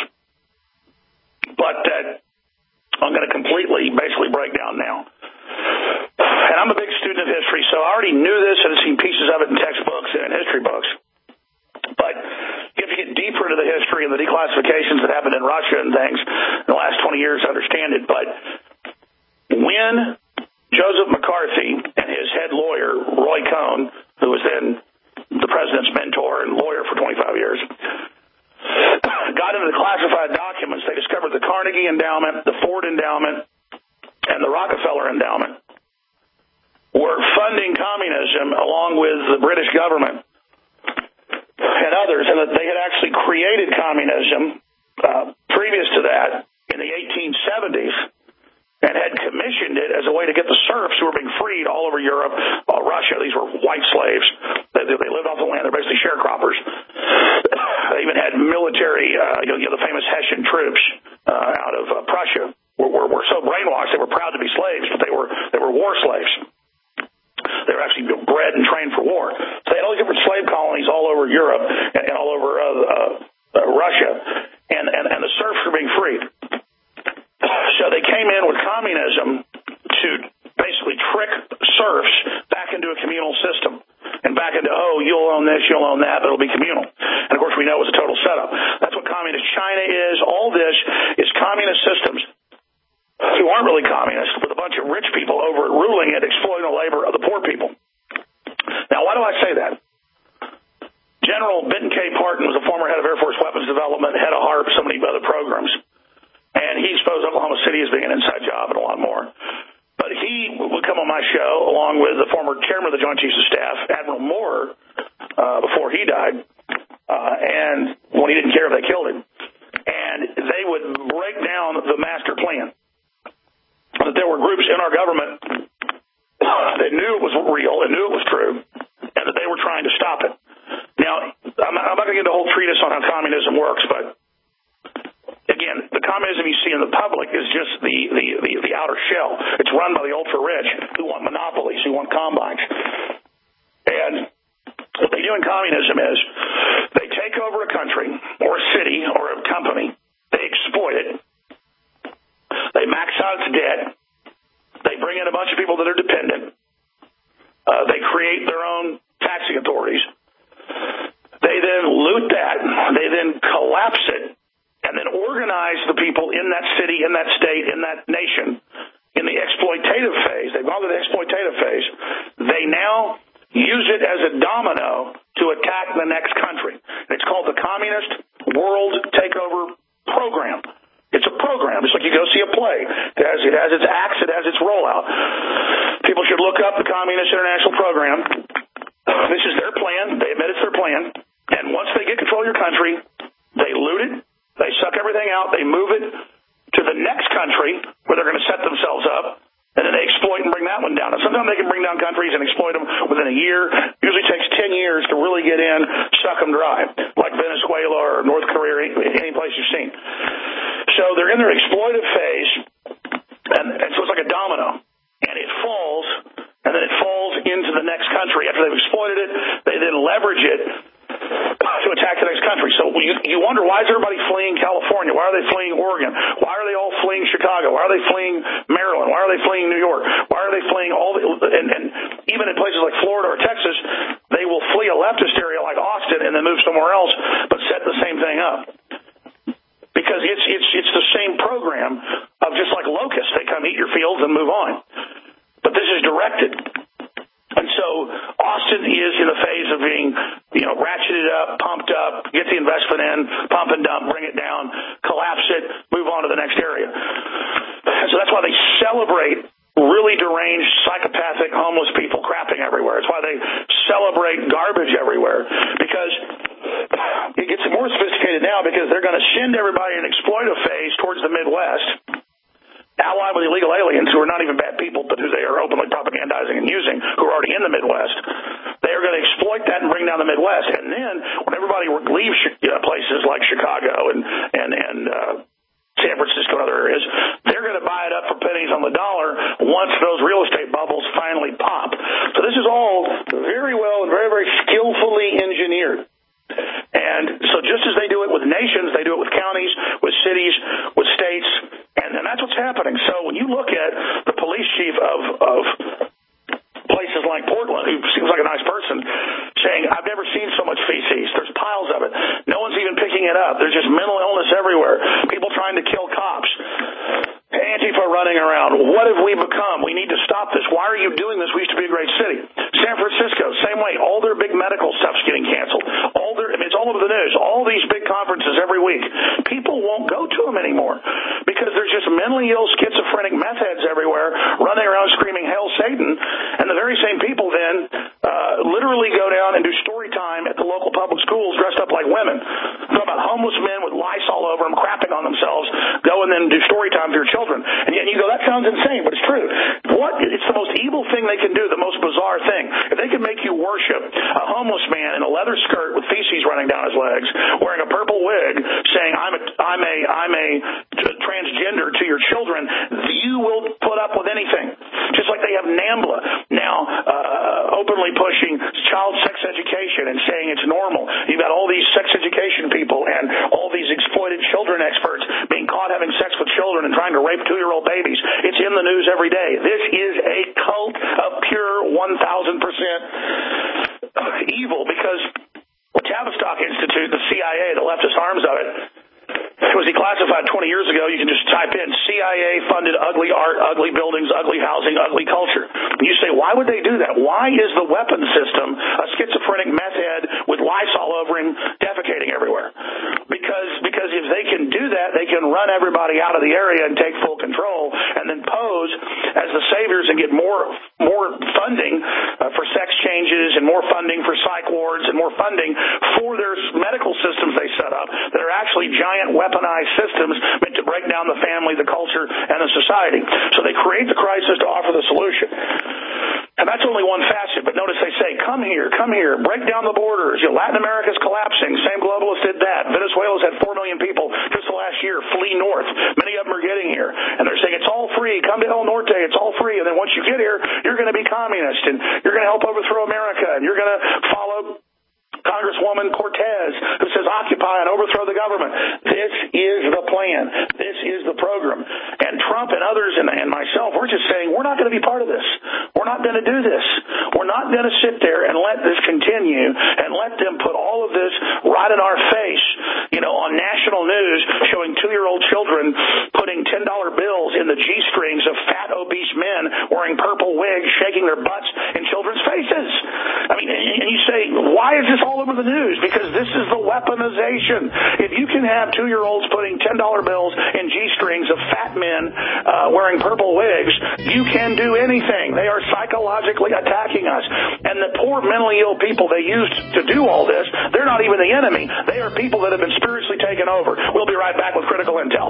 Speaker 4: but that I'm going to completely, basically break down now. And I'm a big student of history, so I already knew this and have seen pieces of it in textbooks and in history books. But you have to get deeper into the history and the declassifications that happened in Russia and things in the last 20 years to understand it. But when Joseph McCarthy and his head lawyer, Roy Cohn, who was then the president's mentor and lawyer for 25 years, got into the classified documents, they discovered the Carnegie Endowment, the Ford Endowment, and the Rockefeller Endowment were funding communism along with the British government and others, and that they had actually created communism previous to that in the 1870s and had commissioned it as a way to get the serfs who were being freed all over Europe, Russia. These were white slaves. They lived off the land. They're basically sharecroppers. They even had military, the famous Hessian troops out of Prussia were so brainwashed they were proud to be slaves, but they were war slaves. They were actually bred and trained for war. So they had all these different slave colonies all over Europe and all over Russia, and the serfs were being freed. So they came in with communism to basically trick serfs back into a communal system and back into, you'll own this, you'll own that, but it'll be communal. And, of course, we know it was a total setup. That's what communist China is. All this is communist systems who aren't really communist, with a bunch of rich people over ruling it, exploiting the labor of the poor people. Now, why do I say that? General Benton K. Parton was a former head of Air Force Weapons Development, head of HARP, so many other programs. And he exposed Oklahoma City as being an inside job and a lot more. But he would come on my show along with the former chairman of the Joint Chiefs of Staff, Admiral Moore, before he died, and when he didn't care if they killed him. And they would break down the master plan. That there were groups in our government that knew it was real and knew it was true, and that they were trying to stop it. Now, I'm not going to get into a whole treatise on how communism works, but again, the communism you see in the public is just the outer shell. It's run by the ultra-rich who want monopolies, who want combines. And what they do in communism is they take over a country or a city or a company, they exploit it, they max out its debt, they bring in a bunch of people that are dependent, they create their own taxing authorities, they then loot that, they then collapse it, and then organize the people in that city, in that state, in that nation in the exploitative phase. They've gone to the exploitative phase. They now use it as a domino to attack the next country. It's called the Communist World Takeover Program. It's a program. It's like you go see a play. It has its acts. It has its rollout. People should look up the Communist International Program. This is their plan. They admit it's their plan. And once they get control of your country, they loot it. They suck everything out. They move it to the next country where they're going to set themselves up. And then they exploit and bring that one down. And sometimes they can bring down countries and exploit them within a year. Usually takes 10 years to really get in, suck them dry, like Venezuela or North Korea or any place you've seen. So they're in their exploitive phase, and so it's like a domino. And it falls, and then it falls into the next country. After they've exploited it, they then leverage it to attack the next country. So you wonder, why is everybody fleeing California? Why are they fleeing Oregon? Why are they all fleeing Chicago? Why are they fleeing Maryland? Why are they fleeing New York? Why are they fleeing and even in places like Florida or Texas, they will flee a leftist area like Austin and then move somewhere else, but set the same thing up. Because it's the same program of just like locusts. They come eat your fields and move on. But this is directed. And so Austin is in the phase of being, ratcheted up, pumped up, get the investment in, pump and dump, bring it down, collapse it, move on to the next area. So that's why they celebrate really deranged, psychopathic, homeless people crapping everywhere. It's why they celebrate garbage everywhere, because it gets more sophisticated now because they're going to send everybody in an exploitive phase towards the Midwest, allied with illegal aliens who are not even bad people, but who they are openly propagandizing and using, who are already in the Midwest. They are going to exploit that and bring down the Midwest. And then when everybody leaves places like Chicago and San Francisco and other areas, they're going to buy it up for pennies on the dollar once those real estate bubbles finally pop. So this is all very well and very, very skillfully engineered. And so just as they do it with nations, they do it with counties, with cities, with states, and that's what's happening. So when you look at the police chief of places like Portland, who seems like a nice person, saying, I've never seen so much feces. There's piles of it. No one's even picking it up. There's just mental illness everywhere. People trying to kill cops. Antifa running around. What have we become? We need to stop this. Why are you doing this? We used to be a great city. San Francisco, same way. All their big medical stuff's getting canceled. It's all over the news. All these big conferences every week. People won't go to them anymore because there's just mentally ill, schizophrenic meth heads everywhere running around screaming, Hail Satan. And the very same people then literally go down and do story time at the local public schools dressed up like women. Talk about homeless men with lice all over them, crapping on themselves, go and then do story time to your children. And yet you go, that sounds insane, but it's true. It's the most evil thing they can do, the most bizarre thing. If they can make you worship a homeless man in a leather skirt with feces running down his legs, wearing a purple wig, saying, I'm a transgender to your children, you will put up with anything. Just like they have NAMBLA now openly pushing child sex education and saying it's normal. You've got all these sex education people and all these exploited children experts being caught having sex with children and trying to rape 2-year-old babies. It's in the news every day. This is a cult of pure 1,000% evil, because the Tavistock Institute, the CIA, the leftist arms of it, was declassified 20 years ago. You can just type in CIA-funded ugly art, ugly buildings, ugly housing, ugly culture. And you say, why would they do that? Why is the weapon system a schizophrenic meth head with lice all over him defecating everywhere? Because if they can do that, they can run everybody out of the area and take full control and then pose as the saviors and get more funding for sex changes and more funding for psych wards and more funding for their medical systems they set up that are actually giant weaponized systems meant to break down the family, the culture, and the society. So they create the crisis to offer the solution. And that's only one facet, but notice they say, come here, break down the borders. Latin America's collapsing. Same globalists did that. Venezuela's had 4 million people just the last year flee north. Many of them are getting here. And they're saying, it's all free. Come to El Norte. It's all free. And then once you get here, you're going to be communist, and you're going to help overthrow America, and you're going to follow Congresswoman Cortez, who says occupy and overthrow the government. This is the plan. This is the program. And Trump and others and myself, we're just saying we're not going to be part of this. We're not going to do this. We're not going to sit there and let this continue and let them put all of this right in our face, on national news, showing 2-year-old children putting $10 bills in the G-strings of fat, obese men wearing purple wigs, shaking their butts in children's faces. I mean, and you say, why is this all over the news? Because this is the weaponization. If you can have 2-year-olds putting $10 bills in G-strings of fat men wearing purple wigs, you can do anything. They are psychologically attacking us. And the poor mentally ill people they used to do all this, they're not even the enemy. They are people that have been spiritually taken over. We'll be right back with Critical Intel.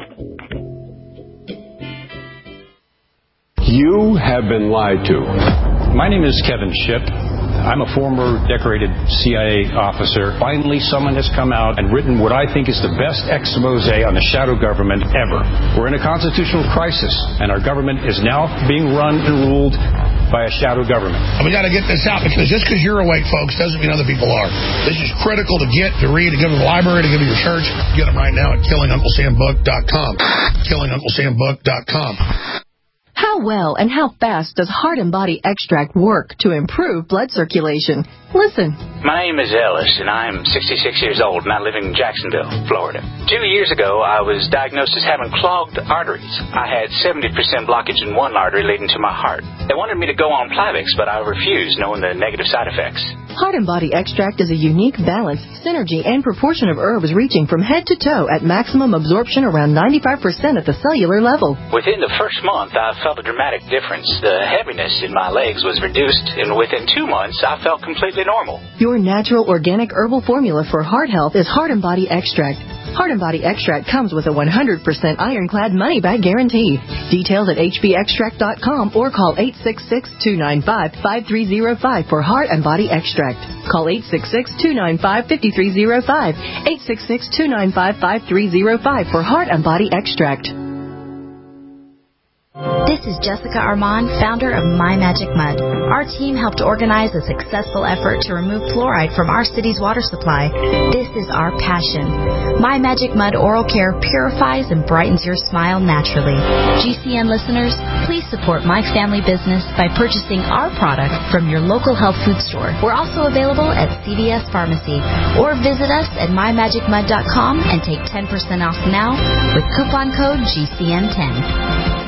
Speaker 21: You have been lied to. My name is Kevin Shipp. I'm a former decorated CIA officer. Finally, someone has come out and written what I think is the best expose on the shadow government ever. We're in a constitutional crisis, and our government is now being run and ruled by a shadow government.
Speaker 16: And we got to get this out, because just because you're awake, folks, doesn't mean other people are. This is critical to get, to read, to give to the library, to give to your church. Get them right now at KillingUncleSamBook.com. KillingUncleSamBook.com.
Speaker 22: How well and how fast does Heart and Body Extract work to improve blood circulation?
Speaker 2: Listen.
Speaker 22: My name is Ellis, and I'm 66 years old, and I live in Jacksonville, Florida. 2 years ago, I was diagnosed as having clogged arteries. I had 70% blockage in one artery leading to my heart. They wanted me to go on Plavix, but I refused, knowing the negative side effects.
Speaker 2: Heart and Body Extract is a unique balance, synergy, and proportion of herbs reaching from head to toe at maximum absorption around 95% at the cellular level.
Speaker 22: Within the first month, I felt a dramatic difference. The heaviness in my legs was reduced, and within 2 months, I felt completely normal.
Speaker 2: Your natural organic herbal formula for heart health is Heart and Body Extract. Heart and Body Extract comes with a 100% ironclad money-back guarantee. Details at hbextract.com or call 866-295-5305 for Heart and Body Extract. Call 866-295-5305, 866-295-5305 for Heart and Body Extract.
Speaker 23: This is Jessica Armand, founder of My Magic Mud. Our team helped organize a successful effort to remove fluoride from our city's water supply. This is our passion. My Magic Mud Oral Care purifies and brightens your smile naturally. GCN listeners, please support my family business by purchasing our product from your local health food store. We're also available at CVS Pharmacy. Or visit us at mymagicmud.com and take 10% off now with coupon code GCN10.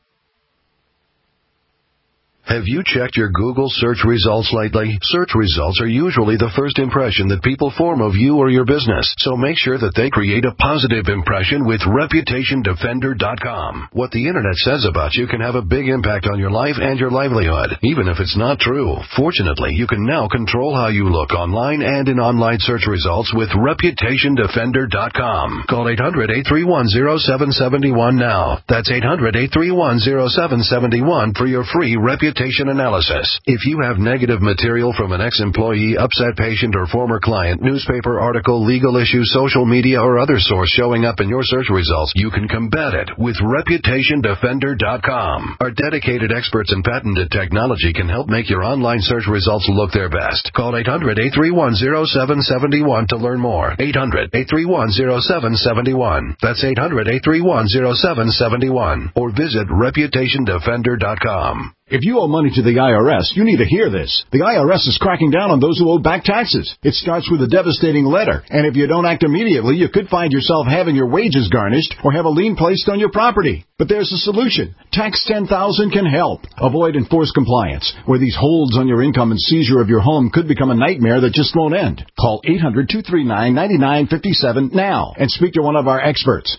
Speaker 24: Have you checked your Google search results lately? Search results are usually the first impression that people form of you or your business, so make sure that they create a positive impression with ReputationDefender.com. What the Internet says about you can have a big impact on your life and your livelihood, even if it's not true. Fortunately, you can now control how you look online and in online search results with ReputationDefender.com. Call 800-831-0771 now. That's 800-831-0771 for your free reputation analysis. If you have negative material from an ex-employee, upset patient, or former client, newspaper article, legal issue, social media, or other source showing up in your search results, you can combat it with ReputationDefender.com. Our dedicated experts in patented technology can help make your online search results look their best. Call 800-831-0771 to learn more. 800-831-0771. That's 800-831-0771. Or visit ReputationDefender.com.
Speaker 25: If you owe money to the IRS, you need to hear this. The IRS is cracking down on those who owe back taxes. It starts with a devastating letter, and if you don't act immediately, you could find yourself having your wages garnished or have a lien placed on your property. But there's a solution. Tax 10,000 can help. Avoid enforced compliance, where these holds on your income and seizure of your home could become a nightmare that just won't end. Call 800-239-9957 now and speak to one of our experts.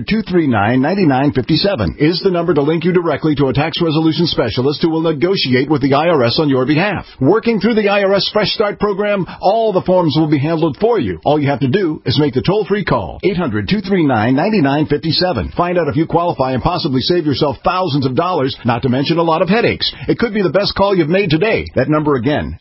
Speaker 25: 800-239-9957 is the number to link you directly to a tax resolution specialist who will negotiate with the IRS on your behalf. Working through the IRS Fresh Start program, all the forms will be handled for you. All you have to do is make the toll-free call. 800-239-9957. Find out if you qualify and possibly save yourself thousands of dollars, not to mention a lot of headaches. It could be the best call you've made today. That number again,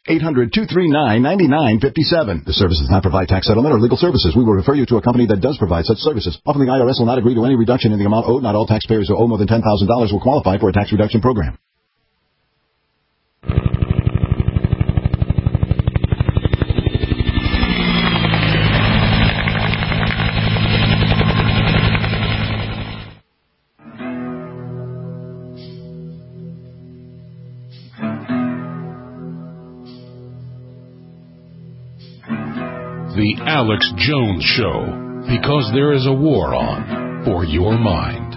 Speaker 25: 800-239-9957. The service does not provide tax settlement or legal services. We will refer you to a company that does provide such services. Often the IRS will not agree to any reduction in the amount owed. Not all taxpayers who owe more than $10,000 will qualify for a tax reduction program.
Speaker 8: The Alex Jones Show, because there is a war on for your mind.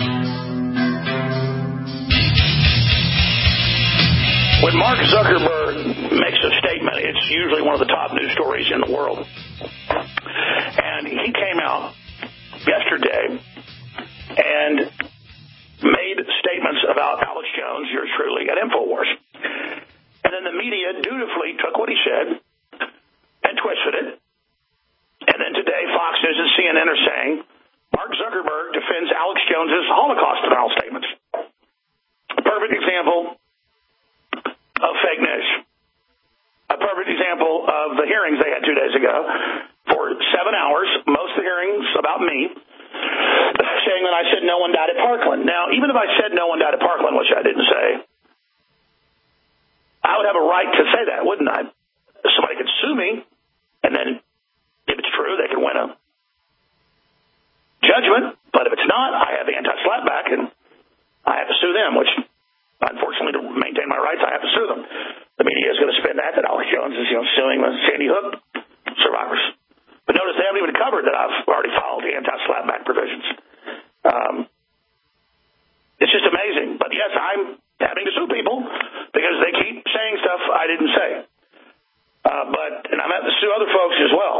Speaker 4: When Mark Zuckerberg makes a statement, it's usually one of the top news stories in the world. And he came out yesterday and made statements about Alex Jones, yours truly, at InfoWars. And then the media dutifully took what he said and twisted it. And then today, Fox News and CNN are saying Mark Zuckerberg defends Alex Jones's Holocaust denial statements. A perfect example of fake news. A perfect example of the hearings they had 2 days ago for 7 hours, most of the hearings about me, saying that I said no one died at Parkland. Now, even if I said no one died at Parkland, which I didn't say, I would have a right to say that, wouldn't I? Somebody could sue me, and then if it's true, they could win a judgment. But if it's not, I have anti-slapback, and I have to sue them, which, unfortunately, to maintain my rights, I have to sue them. The media is going to spin that Alex Jones is suing the Sandy Hook survivors. But notice they haven't even covered that I've already filed the anti-slapback provisions. It's just amazing. But yes, I'm having to sue people because they keep saying stuff I didn't say. And I'm having to sue other folks as well.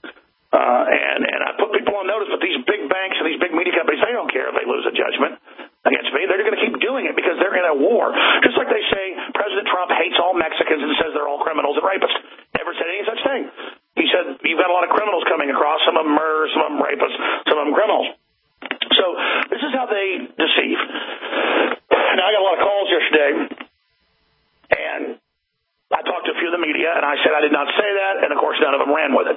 Speaker 4: And I put people on notice, but these big banks and these big media companies, they don't care if they lose a judgment against me. They're going to keep doing it because they're in a war. Just like they say President Trump hates all Mexicans and says they're all criminals and rapists. Never said any such thing. He said you've got a lot of criminals coming across, some of them murderers, some of them rapists, some of them criminals. So this is how they deceive. Now, I got a lot of calls yesterday, and I talked to a few of the media, and I said I did not say that, and of course none of them ran with it.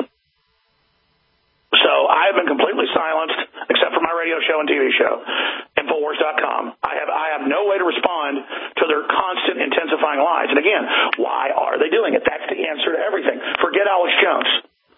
Speaker 4: So I have been completely silenced, except for my radio show and TV show, Infowars.com. I have no way to respond to their constant intensifying lies. And again, why are they doing it? That's the answer to everything. Forget Alex Jones.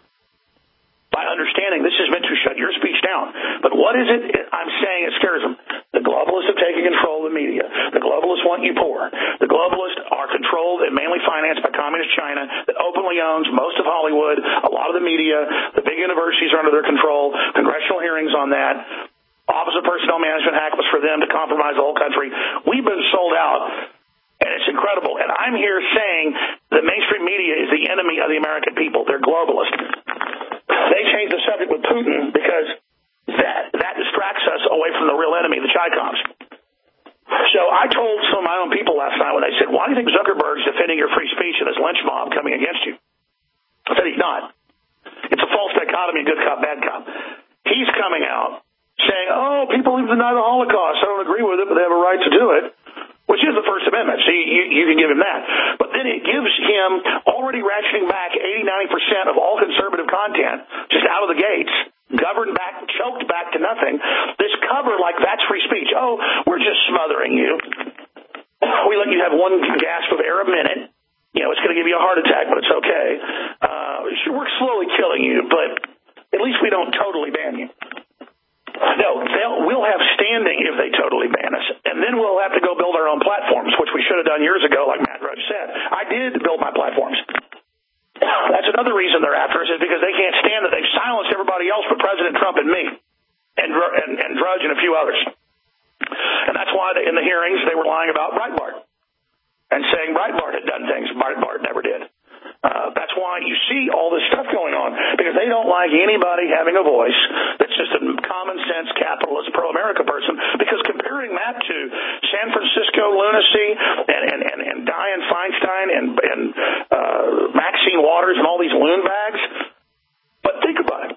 Speaker 4: By understanding this is meant to shut your speech down. But what is it I'm saying it scares them? The globalists have taken control of the media. The globalists want you poor. The globalists are controlled and mainly financed by communist China that openly owns most of Hollywood, a lot of the media. The big universities are under their control. Congressional hearings on that. Office of Personnel Management hack was for them to compromise the whole country. We've been sold out. And it's incredible. And I'm here saying the mainstream media is the enemy of the American people. They're globalist. They changed the subject with Putin because that distracts us away from the real enemy, the Chi-Coms. So I told some of my own people last night when they said, why do you think Zuckerberg's defending your free speech in this lynch mob coming against you? I said he's not. It's a false dichotomy, good cop, bad cop. He's coming out saying, oh, people who deny the Holocaust, I don't agree with it, but they have a right to do it. Which is the First Amendment, so you can give him that. But then it gives him already ratcheting back 80-90% of all conservative content, just out of the gates, governed back, choked back to nothing. This cover like that's free speech. Oh, we're just smothering you. We let you have one gasp of air a minute. It's going to give you a heart attack, but it's okay. We're slowly killing you, but at least we don't totally ban you. No, we'll have standing if they totally ban us. And then we'll have to go build our own platforms, which we should have done years ago, like Matt Drudge said. I did build my platforms. That's another reason they're after us, is because they can't stand that they've silenced everybody else but President Trump and me, and Drudge and a few others. And that's why in the hearings they were lying about Breitbart and saying Breitbart had done things Breitbart never did. That's why you see all this stuff going on, because they don't like anybody having a voice that's just a common sense capitalist pro-America person, because comparing that to San Francisco lunacy and Dianne Feinstein and Maxine Waters and all these loon bags. But think about it.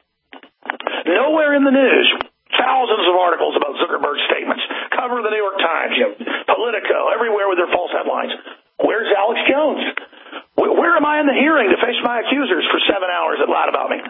Speaker 4: Nowhere in the news, thousands of articles about Zuckerberg's statements, cover of the New York Times, Politico, everywhere with their false headlines. Where's Alex Jones? Where am I in the hearing to face my accusers for 7 hours that lied about me?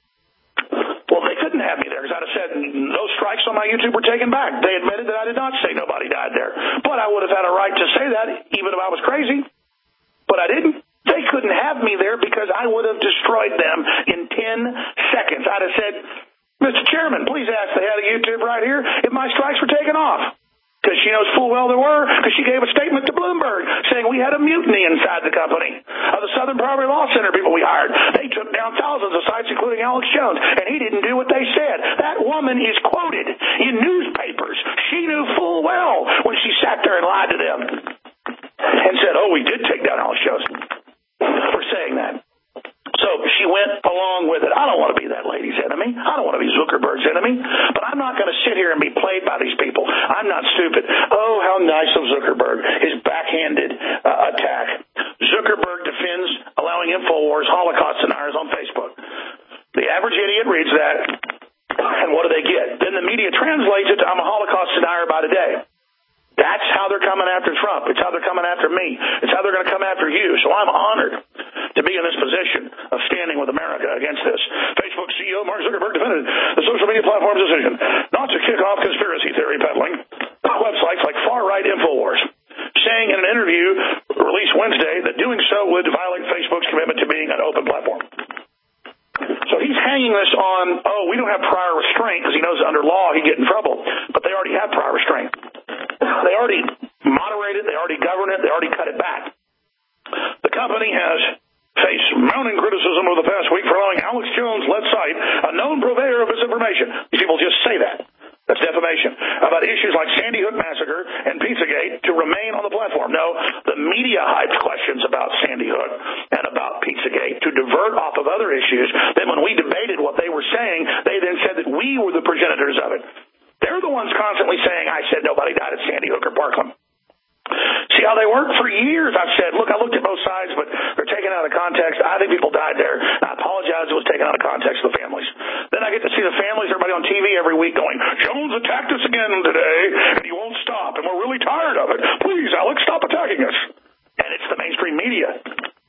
Speaker 4: Well, they couldn't have me there because I'd have said those strikes on my YouTube were taken back. They admitted that I did not say nobody died there. But I would have had a right to say that even if I was crazy. But I didn't. They couldn't have me there because I would have destroyed them in 10 seconds. I'd have said, Mr. Chairman, please ask the head of YouTube right here if my strikes were taken off. Because she knows full well there were, because she gave a statement to Bloomberg saying we had a mutiny inside the company of the Southern Poverty Law Center people we hired. They took down thousands of sites, including Alex Jones, and he didn't do what they said. That woman is quoted in newspapers. She knew full well when she sat there and lied to them and said, oh, we did take down Alex Jones for saying that. So she went along with it. I don't want to be that lady's enemy. I don't want to be Zuckerberg's enemy. But I'm not going to sit here and be played by these people. I'm not stupid. Oh, how nice of Zuckerberg. His backhanded attack. Zuckerberg defends allowing InfoWars Holocaust scenarios on Facebook. The average idiot reads that, and what do they get? Then the media translates it to I'm a Holocaust denier by today. That's how they're coming after Trump. It's how they're coming after me. It's how they're going to come after you. So I'm honored to be in this position of standing with America against this. Facebook CEO Mark Zuckerberg defended the social media platform's decision not to kick off conspiracy theory peddling websites like far-right InfoWars, saying in an interview released Wednesday that doing so would violate Facebook's commitment to being an open platform. So he's hanging this on, oh, we don't have prior restraint because he knows under law he'd get in trouble. But they already have prior restraint. They already moderate it. They already govern it. They already cut it back. The company has face mounting criticism over the past week for allowing Alex Jones, let's cite, a known purveyor of misinformation. These people just say that. That's defamation. About issues like Sandy Hook Massacre and Pizzagate to remain on the platform. No, the media hyped questions about Sandy Hook and about Pizzagate to divert off of other issues. Then when we debated what they were saying, they then said that we were the progenitors of it. They're the ones constantly saying, I said nobody died at Sandy Hook or Parkland. See how they work? For years I've said, look, I looked at both sides, but they're taken out of context. I think people died there. I apologize it was taken out of context to the families. Then I get to see the families, everybody on TV every week going, Jones attacked us again today, and he won't stop, and we're really tired of it. Please, Alex, stop attacking us. And it's the mainstream media.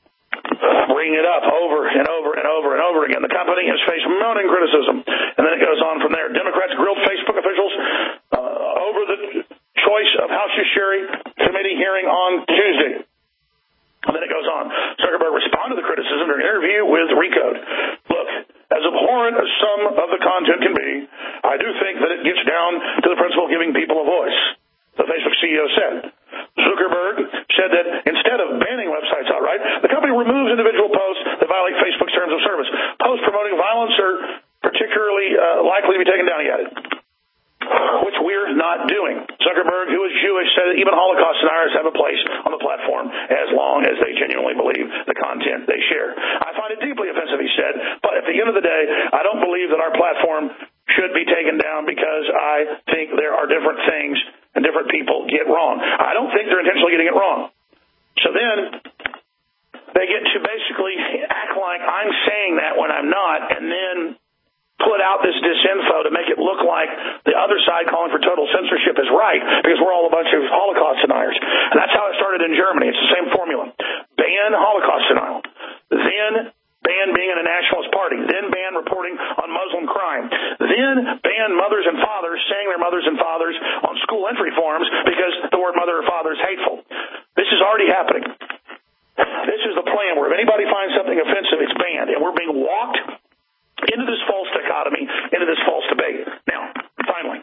Speaker 4: Bring it up over and over and over and over again. The company has faced mounting criticism. And then it goes on from there. Democrats grilled Facebook officials over the choice of House Judiciary Committee hearing on Tuesday. And then it goes on. Zuckerberg responded to the criticism during an interview with Recode. Look, as abhorrent as some of the content can be, I do think that it gets down to the principle of giving people a voice, the Facebook CEO said. Zuckerberg said that instead of banning websites outright, the company removes individual posts that violate Facebook's terms of service. Posts promoting violence are particularly likely to be taken down, he added, which we're not doing. Zuckerberg, who is Jewish, said that even Holocaust deniers have a place on the platform as long as they genuinely believe the content they share. I find it deeply offensive, he said, but at the end of the day, I don't believe that our platform should be taken down because I think there are different things and different people get wrong. I don't think they're intentionally getting it wrong. So then they get to basically act like I'm saying that when I'm not, and then put out this disinfo to make it look like the other side calling for total censorship is right because we're all a bunch of Holocaust deniers. And that's how it started in Germany. It's the same formula. Ban Holocaust denial. Then ban being in a nationalist party. Then ban reporting on Muslim crime. Then ban mothers and fathers saying they're mothers and fathers on school entry forms because the word mother or father is hateful. This is already happening. This is the plan where if anybody finds something offensive, it's banned. And we're being walked into this false dichotomy, into this false debate. Now, finally,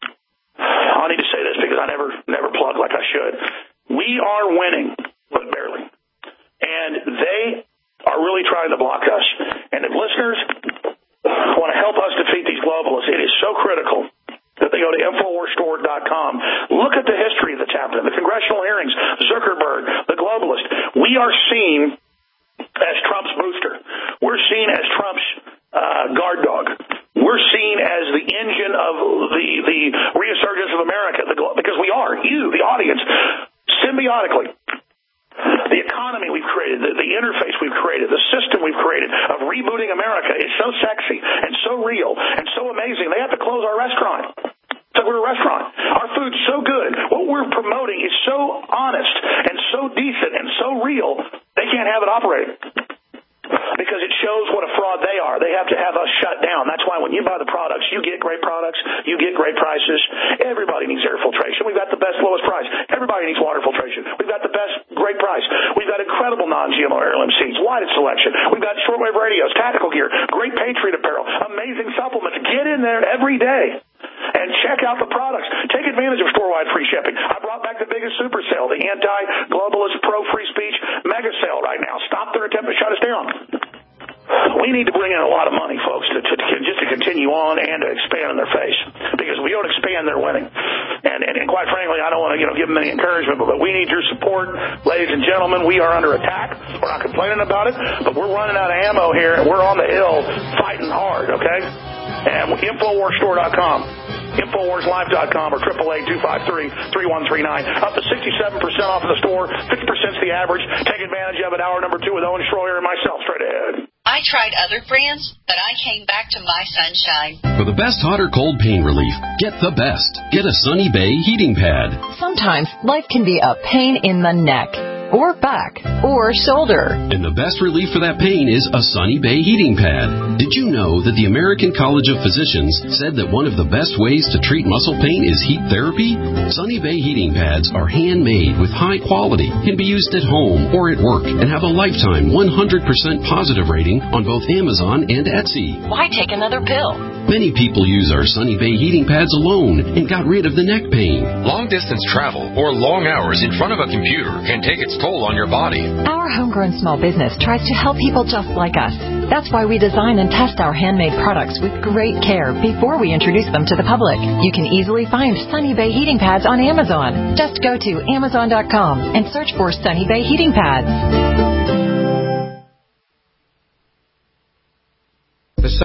Speaker 4: I need to say this because I never plug like I should. We are winning, but barely. And they are really trying to block us. And if listeners want to help us defeat these globalists, it is so critical that they go to InfoWarsStore.com. Look at the history that's happening, the congressional hearings, Zuckerberg, the globalist. We are seen as Trump's booster. We're seen as Trump's guard dog. We're seen as the engine of the resurgence of America, because we are, you, the audience, symbiotically. The economy we've created, the interface we've created, the system we've created of rebooting America is so sexy and so real and so amazing. They have to close our restaurant. So we're a restaurant. Our food's so good. What we're promoting is so honest and so decent and so real, they can't have it operating. Because it shows what a fraud they are. They have to have us shut down. That's why when you buy the products, you get great products, you get great prices. Everybody needs air filtration. We've got the best, lowest price. Everybody needs water filtration. We've got the best, great price. We've got incredible non-GMO heirloom seeds, widest selection. We've got shortwave radios, tactical gear, great Patriot apparel, amazing supplements. Get in there every day and check out the products. Take advantage of store-wide free shipping. I brought back the biggest super sale, the anti-globalist, pro-free speech mega sale right now. Stop their attempt to shut us down. We need to bring in a lot of money, folks, just to continue on and to expand in their face. Because if we don't expand, they're winning. And quite frankly, I don't want to give them any encouragement, but we need your support, ladies and gentlemen. We are under attack. We're not complaining about it, but we're running out of ammo here, and we're on the hill fighting hard, okay? And InfoWarsStore.com, InfoWarsLive.com, or 888-253-3139. Up to 67% off of the store. 50% is the average. Take advantage of it. Hour number 2 with Owen Schroyer and myself. Straight ahead.
Speaker 1: I tried other brands, but I came back to My Sunshine.
Speaker 5: For the best hot or cold pain relief, get the best. Get a Sunny Bay heating pad.
Speaker 2: Sometimes life can be a pain in the neck, or back, or shoulder.
Speaker 5: And the best relief for that pain is a Sunny Bay heating pad. Did you know that the American College of Physicians said that one of the best ways to treat muscle pain is heat therapy? Sunny Bay heating pads are handmade with high quality, can be used at home or at work, and have a lifetime 100% positive rating on both Amazon and Etsy.
Speaker 1: Why take another pill?
Speaker 5: Many people use our Sunny Bay heating pads alone and got rid of the neck pain.
Speaker 9: Long-distance travel or long hours in front of a computer can take its toll on your body.
Speaker 18: Our homegrown small business tries to help people just like us. That's why we design and test our handmade products with great care before we introduce them to the public. You can easily find Sunny Bay heating pads on Amazon. Just go to Amazon.com and search for Sunny Bay heating pads.